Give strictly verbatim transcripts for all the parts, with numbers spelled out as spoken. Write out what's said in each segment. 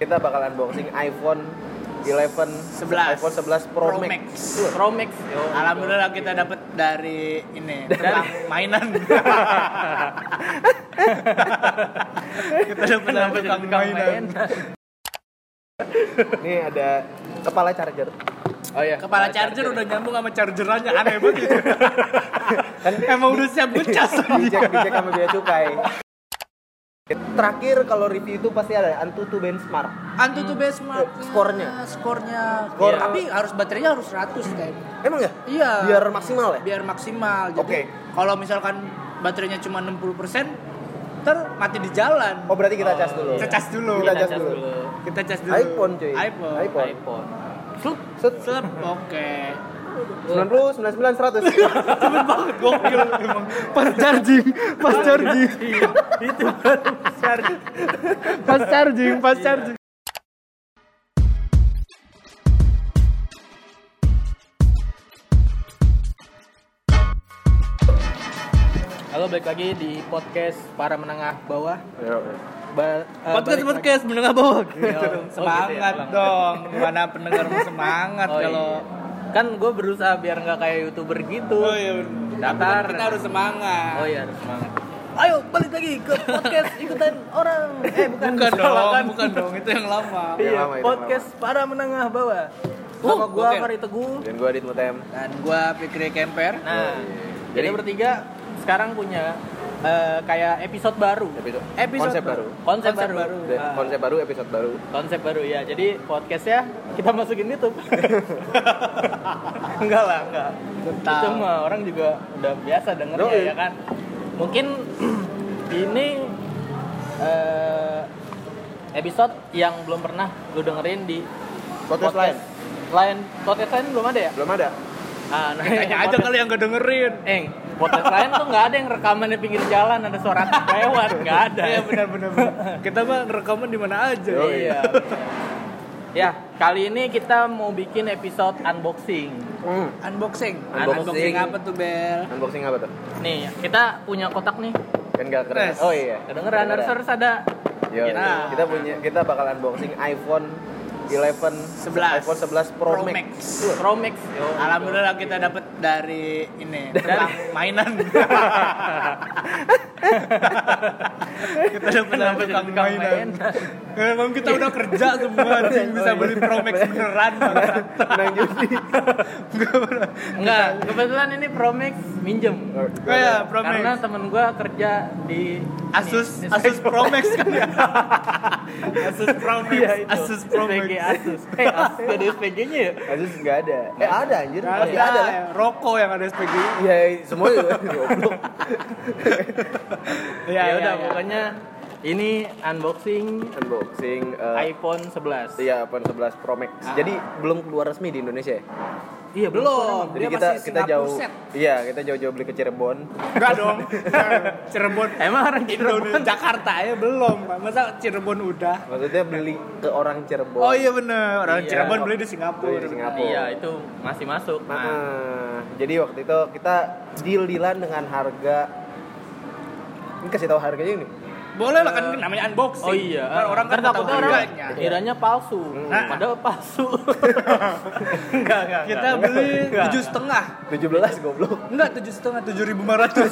Kita bakal unboxing iPhone eleven sebelas iPhone eleven Pro, Pro Max. Max. Pro Max. Yo, Alhamdulillah kita dapat dari ini dari mainan. Kita dapat dari tukang mainan. Ini ada kepala charger. Oh iya. Kepala charger udah nyambung sama chargerannya, aneh banget itu. Kan emang udah siap ngecas. Dicek dicek sama bea cukai. Terakhir kalau review itu pasti ada Antutu benchmark. Antutu benchmark. Skornya. Skornya. Skor. Tapi harus baterainya harus seratus kayaknya. Emang ya? Iya. Biar maksimal ya? Biar maksimal. Jadi Oke. kalau misalkan baterainya cuma enam puluh persen, ntar mati di jalan. Oh berarti kita cas dulu. Kita cas dulu. Kita cas cas dulu. dulu. Kita cas dulu. iPhone cuy. iPhone. iPhone. iPhone. Set, set. Sep, oke. sembilan puluh, sembilan puluh sembilan, seratus. Cepet banget, gokil emang. Pas charging, pas charging. Itu baru charging. Pas charging, pas charging. Halo, balik lagi di podcast para menengah bawah. Ba- uh, Podcast balik podcast menengah bawah. lagi. Gitu dong. Semangat Oh, gitu ya, dong. Gimana pendengar mau semangat Oh, kalau iya. Kan gue berusaha biar nggak kayak youtuber gitu. Oh iya bener. Datar. Kita harus semangat. Oh iya, harus semangat. Ayo balik lagi ke podcast ikutan orang. Eh bukan, Bukan salah dong, kan? bukan dong, itu yang lama. Yang Iya, lama, itu podcast para menengah bawah. Uh, Sama gue gokil. Fari Teguh. Dan gue Adit Mutem. Dan gua Fikri Kemper. Nah, Jadi- jadi bertiga sekarang punya eh, kayak episode baru. Episode, Episode konsep baru. Konsep, Konsep baru. baru. Ah, Konsep baru, episode baru. konsep baru ya. Jadi podcastnya kita masukin YouTube. Enggak lah, enggak. Tetap. Itu mah orang juga udah biasa dengernya Yoi. ya kan. Mungkin ini eh, episode yang belum pernah lu dengerin di Podcast lain? Lain podcast lain belum ada ya? Belum ada. Ah, nah, Tanya aja podcast- kali yang gak dengerin. Eh, podcast lain tuh nggak ada yang rekaman di pinggir jalan ada suara truk lewat, nggak ada. Iya benar benar benar. Kita mah ngerekaman di mana aja. Yoi. Iya. Ya, kali ini kita mau bikin episode unboxing. Hmm. Unboxing. Unboxing. Unboxing apa tuh, Bel? Unboxing apa tuh? Nih, kita punya kotak nih. Kan gak keren. Yes. Oh iya. Kedengeran harus harus ada. Yo, Nah. kita punya kita bakal unboxing iPhone eleven sebelas iPhone eleven Pro, Pro Max. Max. Pro Max. Yo. Alhamdulillah kita dapat dari ini tukang mainan. Kita dapat dari tukang mainan. Emang kita udah kerja semua anjing bisa beli Pro Max beneran. Menang judi. Enggak, kebetulan ini Pro Max minjem. Oh ya, Pro Max. Karena temen gua kerja di Asus ini, Asus Pro Max kan ya. Asus Pro Max. Iya, itu. Asus Pro S P G Max. Asus. Eh, Asus gak ada S P G-nya ya? Asus enggak ada. Eh ada anjir. Nggak Pasti ada, ada lah. ya. Rokok yang ada S P G. Iya, semua juga goblok. Ya, ya, udah ya. pokoknya ini unboxing Unboxing eh, iPhone eleven. Iya, iPhone eleven Pro Max. Ah. Jadi belum keluar resmi di Indonesia ya? Iya, Belum. Jadi Dia kita masih kita Singapore jauh set. Iya, kita jauh-jauh beli ke Cirebon. Enggak dong. Cirebon. Emang orang Cirebon Indonesia Jakarta ya belum. Masa Cirebon udah? Maksudnya beli ke orang Cirebon. Oh iya bener. Orang Iya. Cirebon beli di Singapura. Beli di Singapura. Iya, itu masih masuk. Nah, Nah, jadi waktu itu kita deal-dealan dengan harga. Ini kasih tahu harganya ini. Boleh lah kan namanya unboxing. oh iya. Kan orang kan Ntar tahu takutnya orang harganya. kiranya palsu. Nah. Padahal palsu. enggak, enggak. Kita enggak. beli Enggak. tujuh setengah. tujuh belas goblok. Enggak tujuh setengah tujuh ribu lima ratus.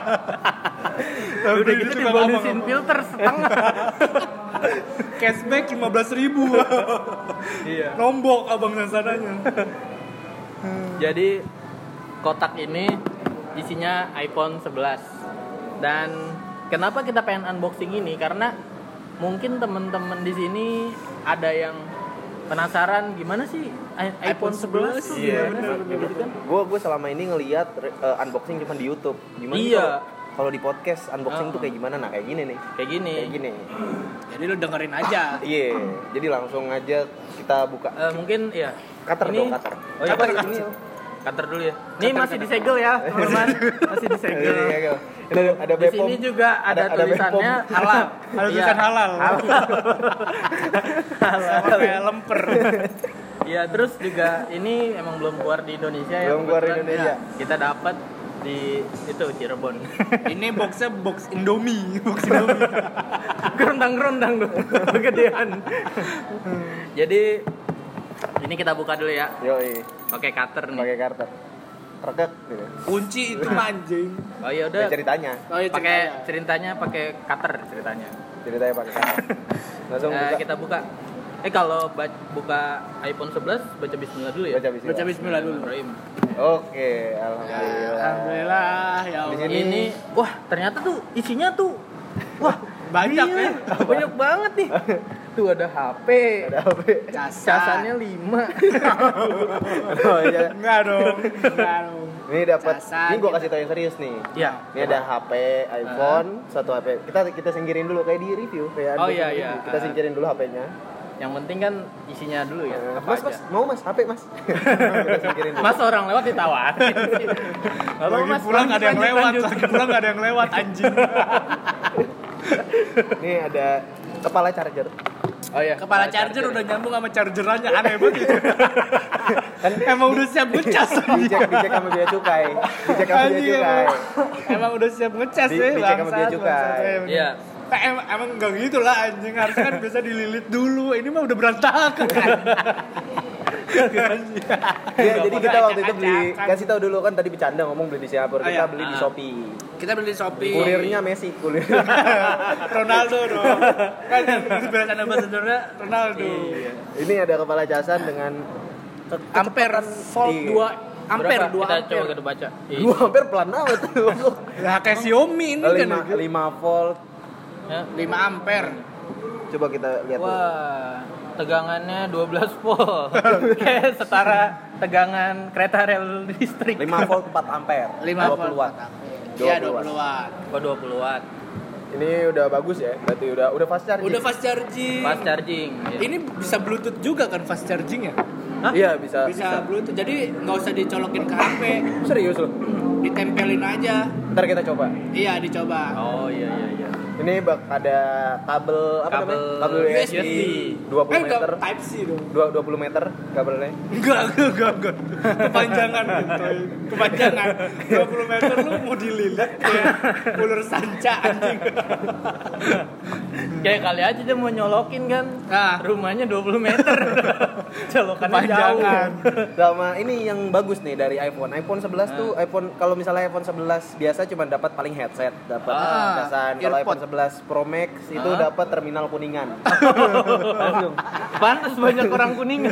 Udah gitu dibonusin filter setengah. Cashback lima belas ribu. Iya. Lombok abang dan sananya. Jadi kotak ini isinya iPhone eleven. Dan kenapa kita pengen unboxing ini? Karena mungkin teman-teman di sini ada yang penasaran gimana sih i- iPhone eleven tuh Iya, gimana sih? Gitu kan? Gue gue selama ini ngelihat uh, unboxing cuma di YouTube. Gimana Iya. kalau- kalau di podcast unboxing Uh-uh. tuh kayak gimana? Nah, kayak gini nih. Kayak gini. Kayak gini. Jadi lu dengerin aja. Iya. Jadi langsung aja kita buka. Eh, mungkin ya. Cutter ini, dong, cutter. Oh iya, Cutter cutter. ini. Cutter dulu ya. Ini masih disegel ya, teman-teman. Masih disegel. Iya, iya, iya. Ini ada, ada Di Bepom. sini juga ada, Ada- ada tulisannya Bepom. halal. Ada tulisan Iya. halal. Sama kayak lemper. Iya, terus juga ini emang belum keluar di Indonesia ya. Belum keluar di kebetulan. Indonesia. Ya, kita dapat di itu Cirebon. Ini boxnya box Indomie, box Indomie. Gerondang-gerondang loh, kegedean. Jadi ini kita buka dulu ya. Yoi. Pakai cutter nih. Pakai kartu. Regek gitu. Kunci itu anjing. Oh iya udah. Udah ceritanya. Oh, iya, Pakai ceritanya. ceritanya pakai cutter ceritanya. Ceritanya pakai kartu. Langsung Eh, buka. kita buka. Eh kalau ba- buka iPhone sebelas baca bismillah dulu ya. Baca bismillah. Baca bismillah dulu. Bismillahirrahmanirrahim. Oke, alhamdulillah. Alhamdulillah ya Allah. Di sini- Ini wah ternyata tuh isinya tuh wah Banyak iya, ya. banyak banget nih. Tuh ada H P, Ada apa? Casan. casannya lima. Oh iya. Enggak dong. Enggak dong. Ini dapat. Casan, Ini gua gitu. kasih tau yang serius nih. Iya. Ini ada H P, iPhone, satu H P. Kita kita singkirin dulu kayak di review kayak Oh, unboxing iya, review. iya. Kita singkirin dulu H P-nya. Yang penting kan isinya dulu ya. Eh, Apa mas, aja. mas, mau mas, H P mas. Kita singkirin dulu. Mas orang lewat ditawarin. Halo Lagi mas, pulang lanjut, ada yang lanjut, lewat, lanjut. lagi pulang ada yang lewat anjing. Ini ada kepala charger. Oh iya. Kepala charger udah nyambung sama chargerannya, aneh banget itu. Emang udah siap ngecas. Dicek, dicek sama bea cukai. Dicek sama bea Anjing, cukai. emang, emang udah siap ngecas Di- ya. dicek sama bea bangsat, cukai. bangsat, emang. Iya. Eh, emang, emang enggak gitu lah anjing, harusnya kan biasa dililit dulu. Ini mah udah berantakan. Ya, jadi kita waktu itu beli, acak-acakan. kasih tahu dulu kan tadi bercanda ngomong beli di Singapura, Oh, kita iya. beli di Ah. Shopee. Kita beli di Shopee. Kurirnya Messi, kurir. Ronaldo dong. Kan brand ambassador-nya Ronaldo. Iya. Ini ada kepala casan dengan ke- Ampere volt Iya. dua ampere Berapa? dua Kita ampere. coba kita baca. Ih, dua ampere pelan amat tuh. Lah kayak Xiaomi ini kan. lima lima volt. ya. lima ampere. Coba kita lihat tuh. Wah, tegangannya dua belas volt. Kayak setara tegangan kereta rel listrik. lima volt empat ampere. lima dua volt. puluh watt. Iya dua puluh dua puluh watt. Oh, dua puluh watt. Ini udah bagus ya, berarti udah udah fast charging. Udah fast charging. Fast charging. ya. Ini bisa Bluetooth juga kan fast charging ya? Hah? Iya, bisa. Bisa Bluetooth. Jadi nggak usah dicolokin ke H P, Serius loh. ditempelin aja. Ntar kita coba. Iya, dicoba. Oh iya iya iya. Ini bak ada kabel apa Kabel namanya? Kabel U U S S B. B dua Eh, puluh enggak meter. Type C dong. dua- 20 meter kabelnya. Enggak, enggak, enggak, enggak. Kepanjangan gitu. Kepanjangan. dua puluh meter lu mau dililit kayak ular sanca anjing. Kayak kali aja dia mau nyolokin kan. Nah. Rumahnya dua puluh meter. Colokannya jauh. Kepanjangan. Sama ini yang bagus nih dari iPhone. iPhone sebelas tuh iPhone kalau misalnya iPhone sebelas biasa cuma dapat paling headset, dapat Ah, casan. Kalau earpod. iPhone sebelas Pro Max itu Ah. dapat terminal Kuningan. Langsung. Pantas banyak orang kuningan.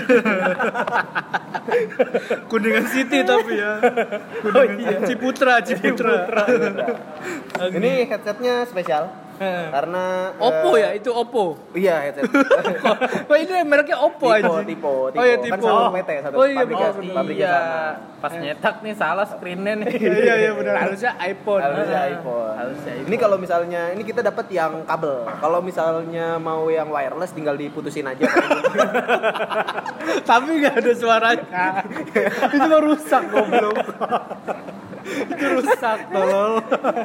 Kuningan City tapi ya. Oh iya. Ciputra, Ciputra. Ini headsetnya spesial karena Oppo eh, ya, itu Oppo. Iya headset. Wah, ini mereknya Oppo Tipe, aja. tipe, tipe. Oh iya, Kan tipe. sama P T, satu Oh iya, pabriknya, bener. pabriknya iya. sama. Pas nyetak nih salah screennya nih. Iya, iya benar. Harusnya iPhone. Harusnya Ah, iPhone. harusnya iPhone. Ini kalau misalnya ini kita dapat yang kabel. Kalau misalnya mau yang wireless tinggal diputusin aja. Tapi nggak ada suaranya. Itu mah rusak goblok. Itu rusak tolol.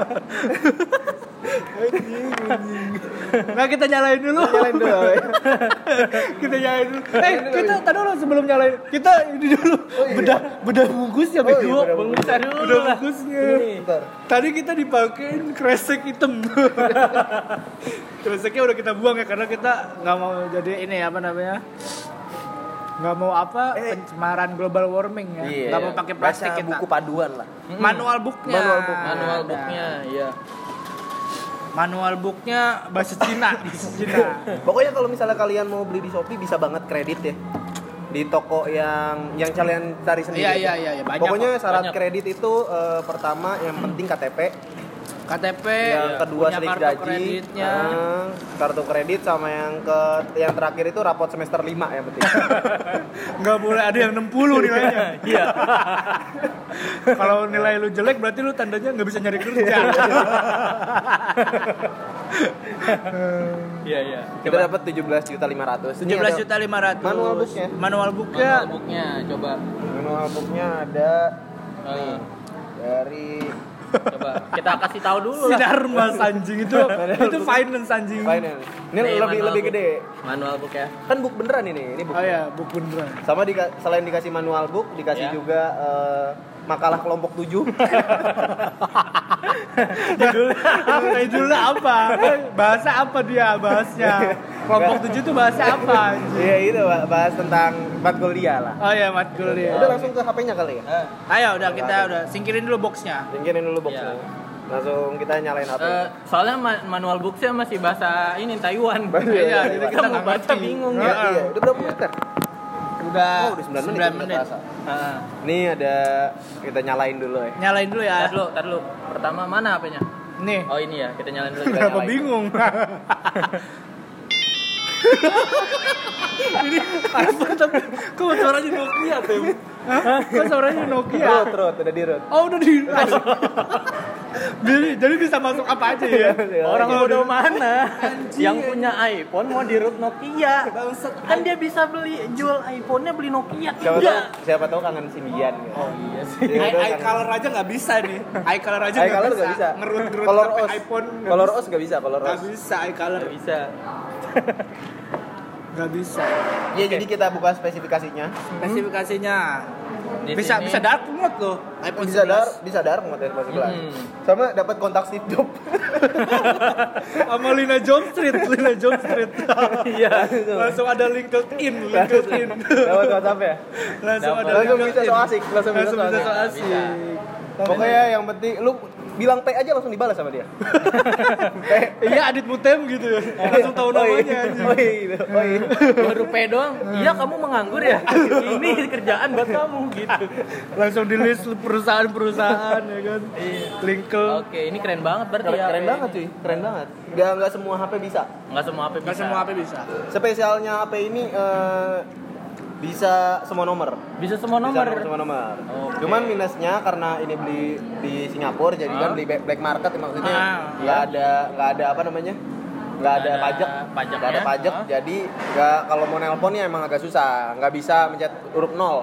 Anjing, anjing. Nah, kita nyalain dulu. Nyalain dulu. Kita nyalain dulu. Eh, kita tadi dulu sebelum nyalain. Kita ini dulu. Bedah bedah bungkusnya Oh iya, bego. bedah Bungkusnya dulu Bedah lah. bungkusnya. Bentar. Tadi kita dipakein kresek hitam. Kreseknya udah kita buang ya karena kita nggak mau jadi ini apa namanya? Nggak mau apa Eh. pencemaran global warming ya. Iya. Nggak mau pakai plastik Baca kita. buku paduan lah. Manual booknya. Manual book. Manual Ada. booknya, iya. Manual booknya bahasa Cina di Cina. Pokoknya kalau misalnya kalian mau beli di Shopee bisa banget kredit ya. Di toko yang yang kalian cari sendiri. Iya iya iya iya, banyak. Pokoknya kok. syarat banyak. kredit itu eh, pertama yang penting K T P, K T P, yang kedua punya slip kartu gaji, kreditnya. eh, kartu kredit sama yang ke yang terakhir itu rapot semester lima yang penting. Nggak boleh ada yang enam puluh nilainya. Iya. Kalau nilai lu jelek berarti lu tandanya nggak bisa nyari kerja. Iya, iya. Kita dapat tujuh belas juta lima ratus. tujuh belas juta lima ratus. Manual booknya. Manual booknya. Manual booknya coba. Manual booknya ada Eh, dari Coba kita kasih tahu dulu lah. Sinar mas anjing itu itu finance anjing. Finance. Ini Nih, lebih manual lebih book. gede. Manual book ya. Kan book beneran ini, ini book. Oh ya, buku beneran. Sama dika- selain dikasih manual book, dikasih Ya. juga eh, makalah kelompok tujuh. Judulnya apa? Bahasa apa dia bahasnya? Kelompok tujuh tuh bahasa apa anjing? Iya itu Pak, bahas tentang matkul dia lah. Oh ya, matkul dia. Udah langsung ke H P-nya kali ya? Ayo udah kita udah singkirin dulu boxnya. Singkirin dulu boxnya. Iya. Langsung kita nyalain H P. Eh, soalnya ma- manual booknya masih bahasa ini Taiwan. Bahasa- Iya, iya, jadi iya. kita mau baca bingung Iya, ya. iya. Udah berapa menit kan? Udah Oh, udah sembilan menit. sembilan udah menit. terasa. Heeh. Nih ada kita nyalain dulu ya. Nyalain dulu ya. Tar dulu, tar dulu. Pertama mana H P-nya? Nih. Oh ini ya, kita nyalain dulu. Kita Kenapa nyalain. bingung? Ini iPhone tapi kok suaranya Nokia tuh? Hah? Kok suaranya Nokia? Root, root, udah di root. Oh udah di jadi, jadi bisa masuk apa aja ya? Orang Oh, bodoh di- mana Anjing. yang punya iPhone mau di root Nokia? Kan dia bisa beli jual iPhone-nya beli Nokia Siapa tahu, tidak. siapa tahu kangen Symbian gitu. Oh iya sih. Siapa Eye, tahu eye kangen- color aja nggak bisa nih. Eye color aja Eye color nggak bisa. Ngerut-ngerut Color sampai os. iPhone nggak Color bisa. os nggak bisa, color Nggak os. bisa eye color. Nggak bisa. Nggak bisa. Iya, jadi kita buka spesifikasinya. Spesifikasinya Di bisa sini- bisa dark mode loh. iPhone Bisa dar, sebelas. bisa dark mode iPhone sebelas. Hmm. Sama dapat kontak Steve Jobs. Sama Lina John Street, Lina John Street. Iya. Langsung ada LinkedIn, LinkedIn. Dapat WhatsApp ya. Langsung Dapat. ada Langsung LinkedIn. bisa so asik, langsung bisa Langsung so bisa asik. so asik. Bisa. Pokoknya yang penting lu bilang P aja langsung dibalas sama dia. P. Iya Adit Mutem gitu ya. Langsung tahu Oh iya. namanya anjing. Oh iya, gitu. Oh iya. Baru P doang. Iya kamu menganggur ya. Ini kerjaan buat kamu gitu. Langsung di list perusahaan-perusahaan ya kan. Iya. Linkel. Oke, ini keren banget berarti Keren, ya. keren H P banget ini. cuy, keren banget. Gak nggak semua H P bisa. Nggak semua H P bisa. Nggak semua H P bisa. Spesialnya H P ini eh, bisa semua nomor. Bisa semua nomor. Bisa semua nomor. Oke. Cuman minusnya karena ini beli di Singapura, jadi kan Ah. beli black black market maksudnya Ah, nggak ada nggak ada apa namanya nggak ada, Nggak ada pajak, pajaknya. nggak ada pajak, Ah. jadi nggak kalau mau nelponnya emang agak susah, nggak bisa mencet huruf nol.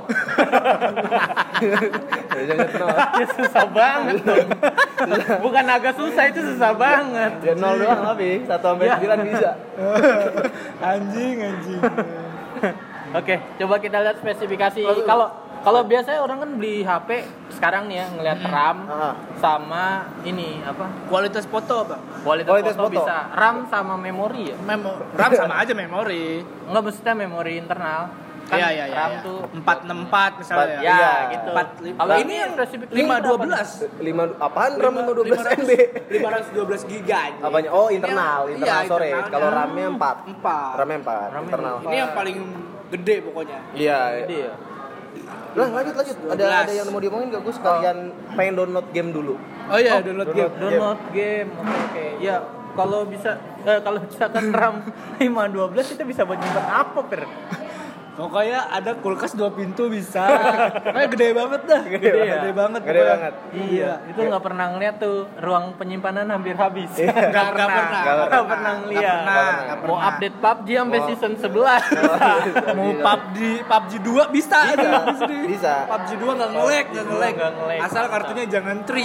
Nggak bisa mencet nol. Ya susah banget dong. Bukan agak susah, itu susah banget. Ya nol doang tapi satu sampai Ya. sembilan bisa. Anjing anjing. Oke, coba kita lihat spesifikasi. Lalu- Kalau kalau biasanya orang kan beli H P sekarang nih ya ngelihat RAM Ah. sama ini apa? Kualitas foto apa? Kualitas, Kualitas foto, foto. bisa. RAM sama memori ya? Memo RAM sama aja memori. Enggak maksudnya memori internal. Kan Iya iya iya. RAM iya. tuh empat enam empat misalnya. Empat- ya Iya. gitu. Empat, Kalau Lah, ini yang spesifik lima dua belas. lima apaan RAM lima dua belas M B? lima ratus dua belas giga anjing. Apanya? Oh, internal, Ini yang- internal iya, sorry. internalnya. Kalau RAM-nya empat. Empat. RAM-nya empat, RAM-nya internal. Ini yang paling gede pokoknya. Iya. Jadi ya. Lah lanjut lanjut. Ada dua belas. ada yang mau diomongin gak? Gue sekalian pengen download game dulu. Oh iya, Oh, download download. game. Download game. Oke oke. Ya, kalau bisa eh, kalau misalkan RAM lima dua belas kita bisa buat nyimpan apa, Per? Pokoknya ada kulkas dua pintu bisa. Kayak gede banget dah. Gede ya? Gede banget. Gede pokoknya. banget. Iya, itu nggak pernah ngeliat tuh ruang penyimpanan hampir habis. Nggak nggak pernah. Nggak Nggak pernah. pernah Nggak ngeliat. pernah. Nggak Mau pernah. update P U B G sampai Mau- season sebelas. Mau P U B G P U B G dua bisa Bisa, aja di sini. bisa. P U B G dua nggak nge-lag, nggak nge-lag. Nggak nge-lag. Asal kartunya jangan tri.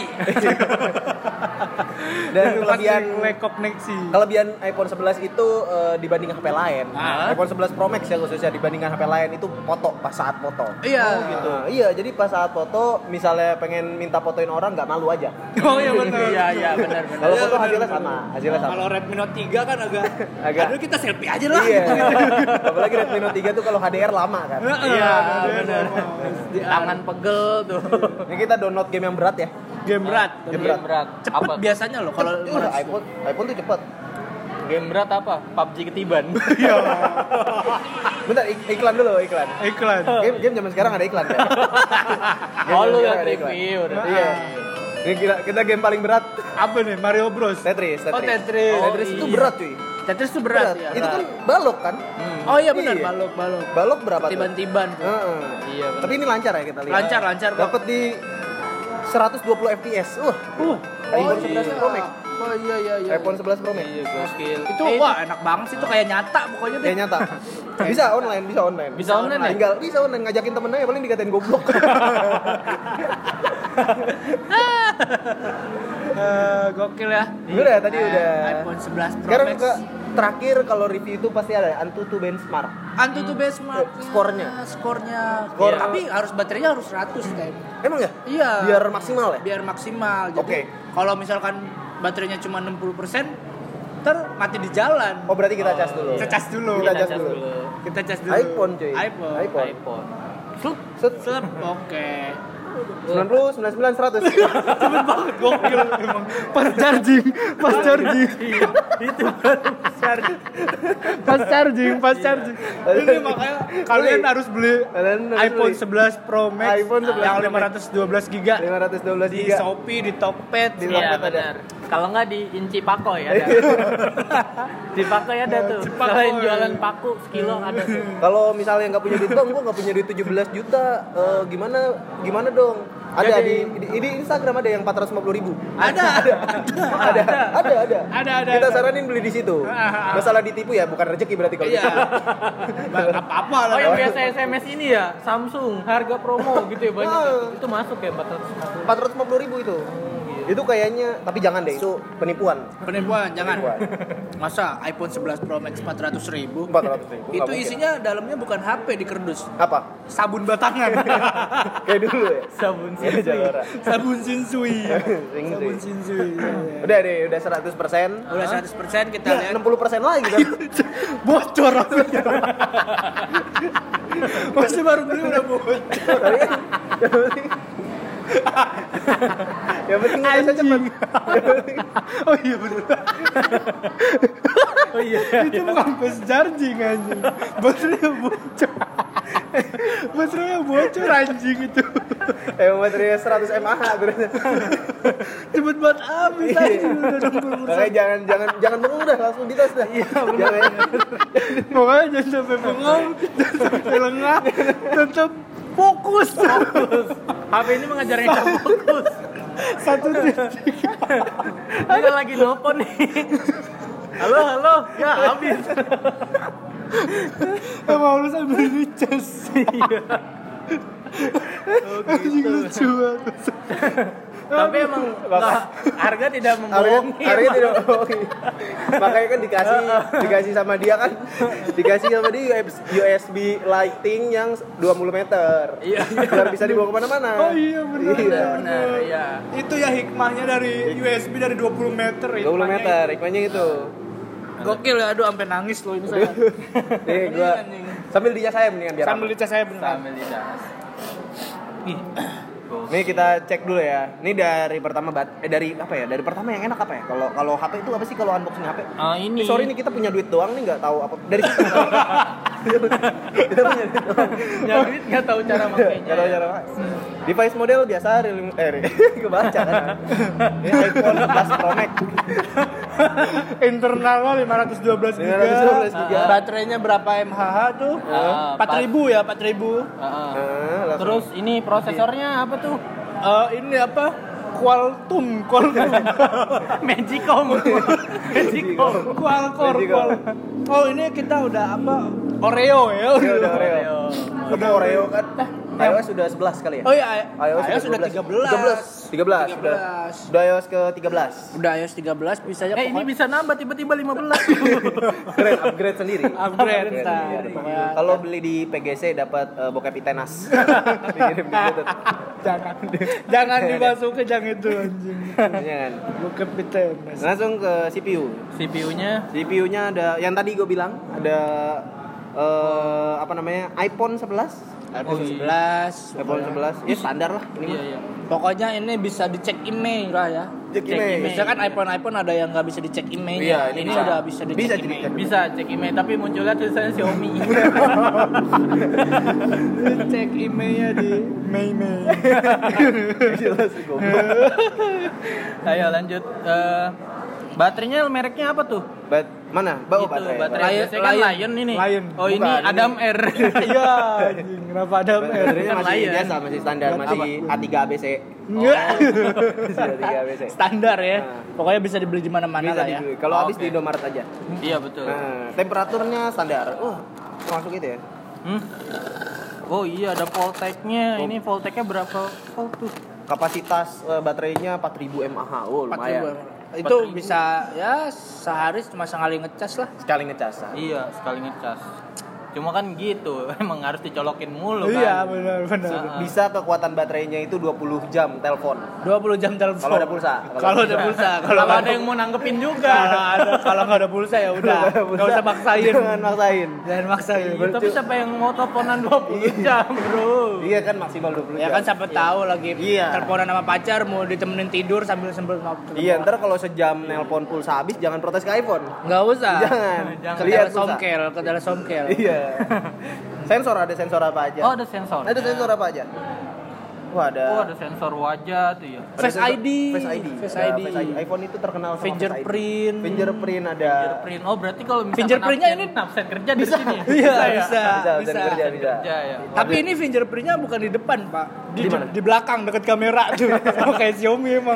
Dan kelebihan lag koneksi. kelebihan iPhone sebelas itu eh, dibanding H P lain. Ah. iPhone sebelas Pro Max ya khususnya dibandingkan H P lain itu foto pas saat foto. Iya. Oh, gitu. Iya, jadi pas saat foto misalnya pengen minta fotoin orang nggak malu aja. Oh iya benar. Iya iya benar benar. Kalau Iya, foto benar, hasilnya benar. sama, hasilnya sama. Kalau Redmi Note tiga kan agak Agak. aduh kita selfie aja lah. Iya. Apalagi Redmi Note tiga tuh kalau H D R lama kan. Iya benar. benar. Tangan pegel tuh. Ini kita download game yang berat ya. Game berat. Game Game berat. Cepet Apa? biasanya loh kalau Cepet, udah, iPhone iPhone tuh cepet. Game berat apa? P U B G ketiban. Bentar, ik- iklan dulu, iklan. iklan. Game game zaman sekarang ada iklan ya. Game Oh zaman lu sekarang liat ada iklan. review udah. Iya. Ini kita, kita game paling berat Apa nih Mario Bros? Tetris, Tetris. Oh, Tetris. Tetris Oh, itu iya. berat cuy. Tetris tuh berat, ya. Itu kan balok kan? Oh iya benar Iya. balok balok. Balok berapa tuh? Tiban-tiban tuh. Heeh. Iya benar. Tapi ini lancar ya kita lihat. Lancar lancar kok. Dapat di seratus dua puluh F P S. Uh, Uh, iPhone sebelas Pro Max. Oh iya iya iya. iPhone sebelas Pro Max. Iya gokil. Itu Eh, wah enak banget sih itu kayak nyata pokoknya deh. Kayak nyata. Bisa online, bisa online. Bisa online ya? Tinggal bisa online ngajakin temen aja paling dikatain goblok. Eh, gokil ya. Udah tadi Eh, udah. iPhone sebelas Pro Sekarang Max. ke terakhir kalau review itu pasti ada Antutu benchmark. Antutu benchmark Skornya. Skornya. Skor. Tapi harus baterainya harus seratus kayaknya. Emang ya? Iya. Biar maksimal ya? Biar maksimal. Jadi Oke. kalau misalkan baterainya cuma enam puluh persen, ntar mati di jalan. Oh berarti kita cas dulu. Kita cas dulu. Kita Kita cas cas dulu. dulu. Kita cas dulu. iPhone cuy. iPhone. iPhone. iPhone. Slup. Set. Set. Oke. sembilan puluh, sembilan puluh sembilan, seratus. Cepet banget gokil emang. Pas charging, pas charging. Itu baru charging. Pas charging, pas charging. Ini makanya kalian Beli. harus beli Kalian harus iPhone beli. sebelas Pro Max iPhone sebelas yang Pro Max. lima ratus dua belas giga lima ratus dua belas di giga. Shopee, di Tokped, Di di Iya Tokped ada. benar. Kalau nggak di Inci Pako ya ada. Di Pako ya ada tuh. Cipako. Selain jualan paku sekilo ada tuh. Kalau misalnya nggak punya duit bang, gua nggak punya duit tujuh belas juta, eh, gimana gimana dong? Ada Jadi- di, di, di Instagram ada yang empat ratus lima puluh ribu. ada. ada, ada, ada, ada. Ada, ada, Kita ada. saranin beli di situ. Masalah ditipu ya, bukan rezeki berarti kalau Iya. gitu. Nggak apa-apa lah. Oh yang biasa S M S ini ya Samsung harga promo gitu ya banyak. Ah. Itu masuk ya empat ratus lima puluh. empat ratus lima puluh ribu itu. Itu kayaknya, tapi jangan deh, itu penipuan. Penipuan, jangan. Penipuan. Masa iPhone sebelas Pro Max empat ratus ribu? empat ratus ribu. nggak Itu mungkin. isinya dalamnya bukan H P di kerdus. Apa? Sabun batangan. Kayak dulu ya. Sabun Ya, Jalora. Sabun Shinsui. Sing Sabun sih. Shinsui. Udah deh, udah seratus persen. Udah seratus persen kita Ya, lihat. enam puluh persen lagi kan. Bocor apa? Masih baru beli udah bocor. Tapi kan, yang penting yang penting ngetesnya cepet. Oh iya bener. Oh iya. Itu bukan pas charging anjing. Baterainya bocor. Baterainya bocor anjing itu. Emang baterainya seratus mAh ternyata. Cepet banget habis anjing udah enam puluh persen. Makanya jangan jangan jangan bengong dah, langsung dites dah. Iya, benar. Pokoknya jangan sampai bengong, jangan sampai lengah, tetap fokus. H P ini mengajarnya kita fokus. Satu titik. Kita lagi nelfon nih. Halo, halo. Ya, habis. Emang lu sambil ngecas. Iya. Anjing lucu banget. Tapi emang nggak- harga tidak Harga membohongi. harga tidak membohongi. Makanya kan dikasih dikasih sama dia kan dikasih sama dia U S B lighting yang dua puluh meter. Iya. Biar bisa dibawa kemana-mana. Oh iya benar. Iya. Benar, iya. Itu ya hikmahnya dari U S B dari dua puluh meter. dua puluh meter, hikmahnya itu. Gokil ya, aduh sampai nangis loh ini saya. Nih gua sambil dicas saya mendingan biar. Sambil aman. dicas saya beneran. Sambil dicas. Ih. Nih kita cek dulu ya. Ini dari pertama bat eh dari apa ya? Dari pertama yang enak apa ya? Kalau kalau H P itu apa sih kalau unboxing H P? Ah, ini. Eh, sorry nih kita punya duit doang nih nggak tahu apa dari situ. Kita punya duit doang. Ya duit nggak tahu cara makainya. Nggak tahu cara pakai. Device model biasa real eh re- kebaca kan. Ini iPhone sebelas Pro Max. Internalnya lima ratus dua belas giga. lima ratus dua belas giga. Baterainya berapa mAh tuh? Ah, empat ribu ya, empat ribu. Heeh. Nah, langsung. Terus ini prosesornya apa tuh? Eh ini apa? Qualcomm, Qualcomm. Magicom. Magicom. Qualcore, Magicom. Qual. Oh, ini kita udah apa? Oreo ya. Iya, udah Oreo. Udah Oreo kan. iOS sudah sebelas kali ya? Oh iya, iOS iOS sudah tiga belas. tiga belas. tiga belas. tiga Sudah. belas. Sudah iOS ke tiga belas. Udah iOS tiga belas bisa ya Eh ini bisa nambah tiba-tiba lima belas. Upgrade, upgrade sendiri. upgrade Upgrade ntar. sendiri. Pokoknya Kalau beli di P G C dapat uh, bokep itenas. Dikirim di Bluetooth. jangan jangan dimasukin jangan itu anjing. Jangan. Bukan Peter. Langsung ke C P U. C P U-nya C P U-nya ada yang tadi gue bilang ada eh apa namanya? iPhone sebelas. iPhone Oh, iya. sebelas. iPhone sebelas. Ya standar lah ini Iya, mah. iya. Pokoknya ini bisa dicek email lah ya. Cek Cek email. email. Biasanya kan iPhone-iPhone ada yang nggak bisa dicek emailnya. Iya, ini ini bisa. udah bisa dicek Bisa email. dicek. Bisa cek email tapi munculnya tulisannya Xiaomi. Cek emailnya di Mei-Mei. Jelas goblok. Ayo lanjut. Eh, baterainya mereknya apa tuh? Bat mana? Bawa Itu, baterai. baterai. Lion- Biasanya kan Lion. Lion ini. Lion. Oh ini Bukan, ini- Adam R. Iya, anjing. Kenapa ada Baterainya Kan masih Lion. biasa, masih standar, masih A tiga A B C. Enggak. Masih A tiga A B C. Standar ya. Nah. Pokoknya bisa dibeli di mana-mana Bisa lah ya. dibeli. Kalau habis Oke. di Indomaret aja. Iya betul. Nah, temperaturnya standar. Uh, termasuk itu ya. Hmm? Oh iya ada Voltec-nya. Ini Voltec-nya berapa volt tuh? Kapasitas uh, baterainya empat ribu mAh. Oh, empat ribu. lumayan. Itu empat ribu. bisa ya sehari cuma sekali ngecas lah. Sekali ngecas. Iya, sekali ngecas. Cuma kan gitu, emang harus dicolokin mulu kan. Iya, benar benar. Nah, Bisa kekuatan baterainya itu dua puluh jam telepon. dua puluh jam telepon. Kalau ada pulsa. Kalau ada pulsa, Kalau ada yang mau nanggepin juga. kalau ada kalau nggak ada pulsa ya udah. Nggak usah maksain. Jangan maksain. Jangan maksain. Iya, tapi siapa yang mau teleponan dua puluh jam, Bro? Iya kan maksimal dua puluh Ya jam. kan siapa tahu lagi Iya. teleponan sama pacar mau ditemenin tidur sambil sambil ngobrol. Iya, ntar kalau sejam nelpon pulsa habis jangan protes ke iPhone. Nggak usah. Jangan. Jangan. Ke Lihat dalam pulsa. somkel, ke dalam somkel. Iya. Sensor ada sensor apa aja? Oh, ada sensor. Ada sensor apa aja? Wah, ada. Oh, ada sensor wajah tuh ya. ada Face sensor- I D. Face I D. Face Ada I D. Face I D. iPhone itu terkenal sama Fingerprint. Face I D. Fingerprint ada. Fingerprint. Oh, berarti kalau misalkan Fingerprintnya absen- ini- absen kerja di Bisa. sini. ya? Iya, ya? bisa. Bisa, bisa kerja bisa. Kerja ya. Tapi ini fingerprintnya bukan di depan, Pak. Di, Di di, mana? di belakang dekat kamera tuh. Sama kayak Xiaomi emang.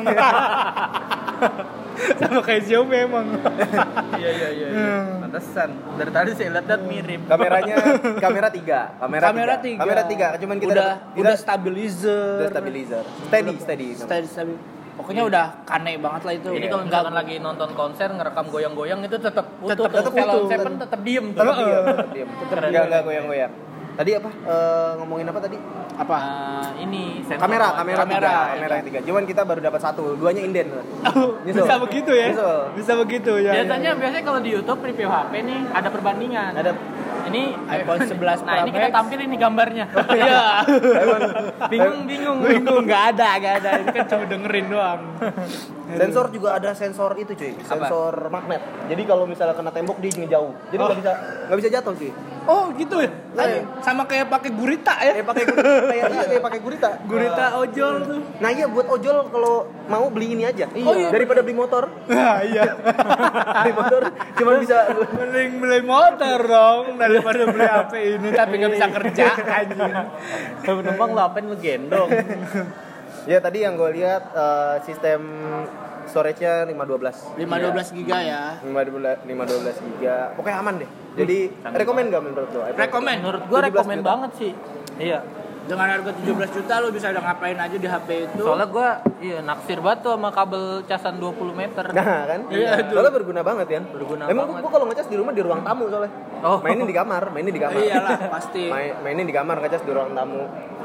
Sama kayak Xiaomi emang. Iya iya iya. iya. Pantesan. Dari tadi saya lihat dat mirip. Kameranya kamera tiga. Kamera, Kamera tiga. Kamera tiga. Cuman kita udah dapat- udah kita- stabilizer. udah stabilizer. Steady, steady. Steady, steady. Pokoknya udah kane banget lah itu. Jadi Iya. kalau misalkan lagi nonton konser ngerekam goyang-goyang itu tetap utuh. Tetap- tuh. tetap Kalau utuh. Seven tetap diem tuh. Tetap diam, tetap diam. Keren. Enggak enggak goyang-goyang. Tadi apa? Eh, ngomongin apa tadi? apa? Nah, ini sensor Kamera, wajah. kamera, Kamera, tiga, ya. kamera yang tiga. Cuman kita baru dapat satu, duanya inden. Nyusul. Bisa begitu ya? Nyusul. Bisa begitu ya. Biasanya biasanya kalau di YouTube review H P nih ada perbandingan. Ada Ini iPhone sebelas Nah, ini Pro kita Max. tampilin nih gambarnya. Iya. bingung bingung. Bingung nggak ada, nggak ada. Ini kan cuma dengerin doang. sensor juga ada sensor itu cuy, sensor magnet. Jadi kalau misalnya kena tembok dia ngejauh. Jadi nggak bisa nggak bisa jatuh cuy. Oh gitu ya? Nah, Kan sama kayak pakai gurita ya? Kayak pakai gurita, kayak iya, kayak pakai gurita. Gurita ojol tuh. Nah iya buat ojol kalau mau beli ini aja. Oh, iya. Daripada beli motor. Nah iya. beli motor cuma bisa Mending beli motor dong daripada beli H P ini tapi nggak bisa kerja anjing. Penumpang lu apain lu gendong. Ya tadi yang gue lihat eh, sistem storage-nya lima dua belas. lima dua belas giga ya. lima dua belas giga. Pokoknya aman deh. Jadi rekomend gak menurut lo? iPhone? Rekomend. Menurut gua tujuh belas rekomen juta. banget sih. Iya. Dengan harga tujuh belas juta lo bisa udah ngapain aja di H P itu. Soalnya gua iya naksir banget tuh sama kabel casan dua puluh meter. Nah kan? Iya, Soalnya berguna banget ya. Berguna Emang banget. gua kalau ngecas di rumah di ruang tamu soalnya. Oh. Mainin di kamar, mainin di kamar. Iyalah pasti. Main, mainin di kamar, ngecas di ruang tamu.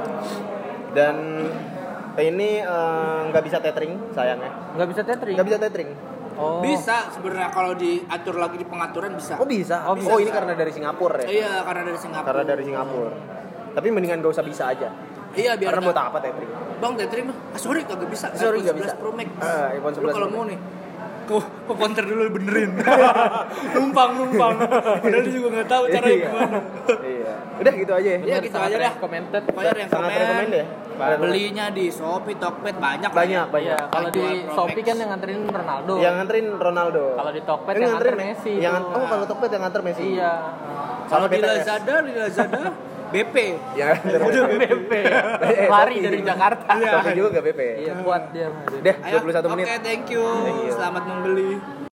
Dan ini eh, nggak bisa tethering sayangnya. Nggak bisa tethering. Nggak bisa tethering. Oh. Bisa sebenarnya kalau diatur lagi di pengaturan bisa. Oh bisa. Oh, Oh, bisa. ini karena dari Singapura ya. Iya karena dari Singapura. Karena dari Singapura. Tapi mendingan gak usah bisa aja. Iya biar. Karena buat apa tethering? Bang tethering mah. Ah, sorry kagak bisa. Sorry, iPhone nggak bisa. sebelas Pro Max. Ah, iPhone Lu sebelas kalau Pro mau nih ke ke counter dulu benerin. numpang numpang. Padahal dia juga nggak tahu cara Iya. gimana. Iya. Udah gitu aja ya. Iya gitu aja dah. Recommended. Pokoknya yang Sangat rekomend ya. Belinya di Shopee, Tokped banyak. lah Banyak, ya. banyak. Iya, kalau di Jual Pro Shopee Max. kan yang nganterin Ronaldo. Yang nganterin Ronaldo. Kalau di Tokped Yang yang nganter nganterin Messi. Yang tuh. oh kalau Tokped yang nganter Messi. Iya. Kalau di B T S. Lazada, di Lazada B P. Ya. B P. Lari dari Jakarta. Shopee juga gak B P. Iya, kuat dia. Deh, dua puluh satu menit. Oke, thank you. Thank you. Selamat membeli.